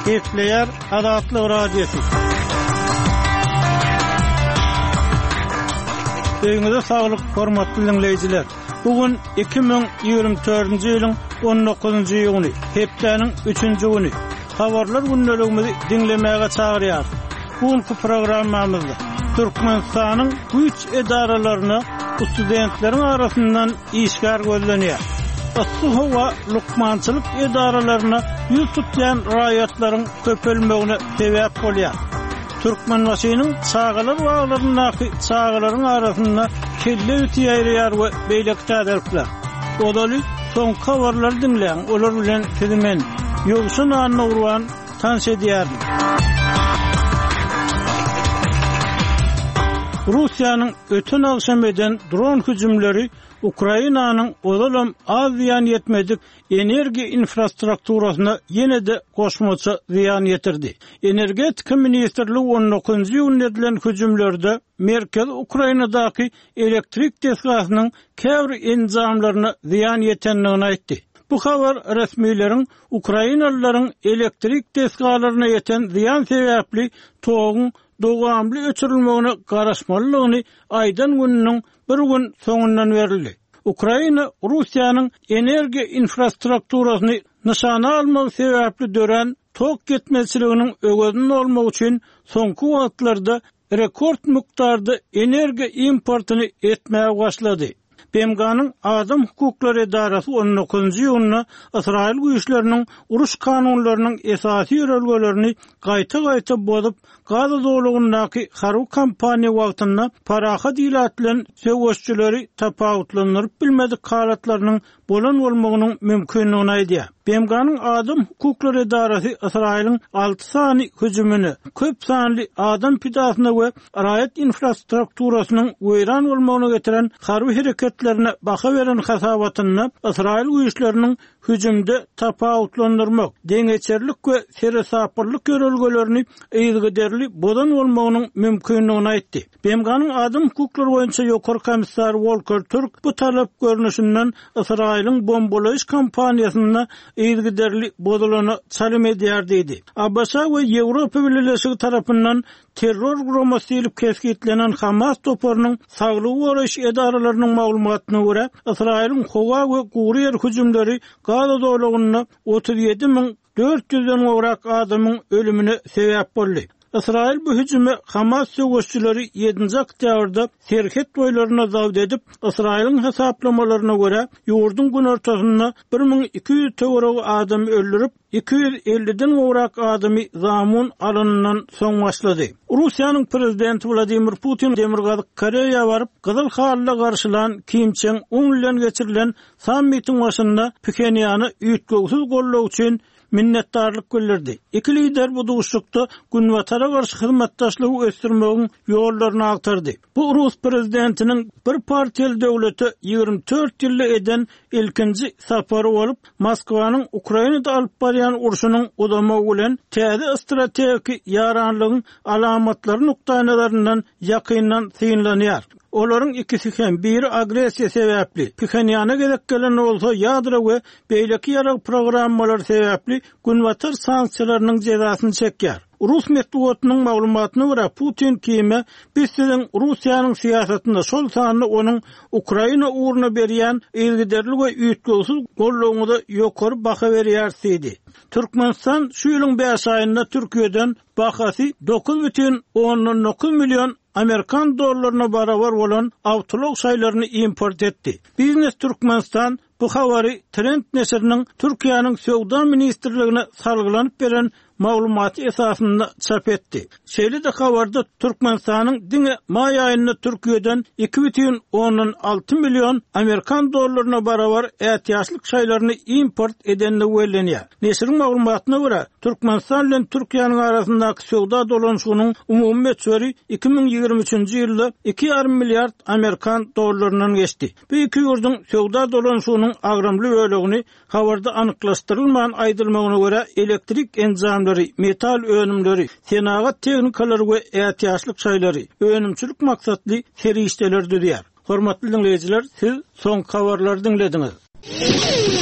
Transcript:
Keyifleyer Adatlı Radyosu. Öňüňizde saglyk, hormatly dinleýijiler. Bugün 2024-nji ýylyň 19-njy ýyly, hepdeniň 3-nji güni. Habarlar günneligimizi dinlemäge çagyrýar. Bu programmamyzda Türkmenistanyň güç edaralaryna studentleriň arasyndan işgär gözlenýär. Assuha we lukmançylyk edaralaryna ýüz tutýan raýatlaryň köpelmegine sebäp bolýar. Türkmenbaşynyň çağalar baglarynyňky çağalaryň arasynda kelle ýetýär we beýlek täderler. Odaly soň habarlar dinleýän, olar bilen sizimen ýolşun anyny urwan tanış edýär. Russiýanyň ötün akşam eden dron hüjümleri Ukrainanyň odalam az ziyan yetmedik energiýa infrastrukturasyna ýene-de goşmaça ziyan ýetirdi. Energetika ministrligi 19-njy ýylyň edilen hüjümlerde Merkez Ukrainadaky elektrik desgasynyň käbir enzamlaryna ziyan ýetenligini aýtdy. Bu habar resmiýetiň Ukrainalylaryň elektrik desgalaryna ýeten ziyan sebäpli togyň dowamly öçürilmegine garaşmalylygyny aýdan günüň bir gün soňundan berildi. Ukraina Russiýanyň energiýa infrastrukturasyny nişana almak sebäpli dören tok getmezçiliginiň ögedin bolmak üçin soňky wagtlarda rekord miktarda energiýa importyny etmäge başlady. BMG'nın Adam Hukukları Edarası 19-njy ýylyna Israil güýçleriniň uruş kanunlarynyň esasy ýörelgelerini gaýta-gaýta bozup, Gaza dowlagundaky harby kampaniýa wagtynda parahat ýylatylan söwüşçüleri tapawutlandyryp bilmedik halatlarynyň bolan bolmagynyň mümkinligini aýdýar. BMG'nın Adam Hukukları Edarasy Israil'in 6 sany hüjümini, köp sanly adam pidasyna we raýat infrastrukturasynyň weýran bolmagyna getiren harby hereketlerine baha beren hasabatyny Israil güýçleriniň hüjümde tapawutlandyrmak, deňeçerlik we seresapyrlyk görelgelerini eýilgederli bolan bolmagynyň mümkinligini aýtdy. BMG'nın Adam Hukuklary boýunça ýokary komissar Volker Türk bu talap görnüşinden Israil'in bombalaýyş kampaniýasyna eýilgederli bodalana çalym edýär diýdi. Abasa we Ýewropa Birleşigi tarapyndan terror guramasyny ilip keskitlenen Hamas toparynyň saglygy goraýyş edaralarynyň maglumatyna görä, Israil'in Howa we Guriýer hüjümleri Gaza dowlagyna 37.400-den gowrak adamyň ölümine sebäp boldy. Israil bu hüjüme Hamas söwüşçüleri 7-nji oktýabrda Serhet boýlaryna zawd edip, Israil'in hesaplamalarına göre ýurdun gün ortasynda 1200 töwerek adam öldürüp, 250'den gowrak adamy zamun alanynyň soň başlady. Russiýanyň prezidenti Vladimir Putin Demirgazyk Koreýa baryp, Gyzyl halda garşylan Kim Chen Un bilen geçirilen sammitiň başynda Pchenýany üýtgegsiz gollaw üçin minnetdarlyk bildirdi. Iki lider bu duşlukda günwatara garşy hyzmatdaşlygy ösdürmegiň ýollaryny agtardy. Bu Rus prezidentiniň bir partiýaly döwlete 24 ýyl eden ilkinji sapary bolup, Moskwanyň Ukrainada alyp barýan urşunyň udamagy bilen täze strategik ýaranlygyň alamatlaryny nukdanlaryndan ýakyndan synlanýar. Olaryň ikisi hem biri agresiýa sebäpli, Pchenýana gerek gelen bolsa ýadra we beýleki ýarag programmalar sebäpli günwatar sanksiýalarynyň jezasyny çekýär. Rus medeniýetiniň maglumatyna görä Putin kime bizden Russiýanyň siýasatynda şol sany onuň Ukraina uğruna berýän ilgiderli we üýtgegsiz gollawyna ýokary baha berýär diýdi. Türkmenistan şu ýylyň 5 aýynda Türkiýeden bahasy 9,9 milyon Amerikan dollaryna barabar bolan awtolog şaýlaryny import etdi. Biznes Türkmenistan bu habary Trend neşriniň Türkiýanyň Sowda ministrligine salgylanyp beren maglumaty esasynda çap etdi. Şeýle de habarda Türkmenistanyň diňe maý aýynda Türkiýeden 2,6 milyon Amerikan dollaryna barabar ätýaşlyk şaýlaryny import edenligi bellenýär. Neşriň maglumatyna görä, Türkmenistan bilen Türkiýanyň arasyndaky sowda dolanşygynyň umumy meçheri 2023-nji ýylda 2,5 milliard Amerikan dollarynyň geçdi. Bu iki ýurduň sowda dolanşygynyň agramly bölegini habarda anyklaşdyrylmagan aýdylmagyna görä elektrik enzamlary, metal önümleri, senagat teknikalary we ätýaşlyk şaýlary, önümçilik maksatly serişdeler dürýär. Hormatly dinleýijiler, siz soň habarlary dinlediňiz.